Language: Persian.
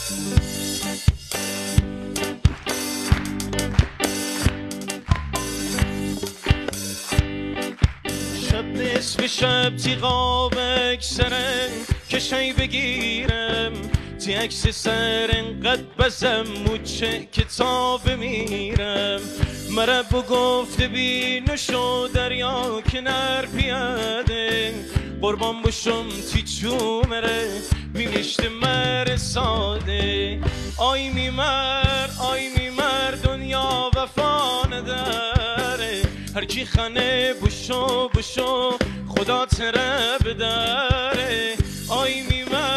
شب نصف شب تیغا بکسره کشی بگیرم تی عکس سر انقدر بزم موچه کتاب میرم مرا بگفته بینوش و دریا کنار بیاده قربان بشم تی چومره میمیشت مر ساده آی میمر دنیا وفا نداره هر کی خانه بشو خدا تره بداره آی میمر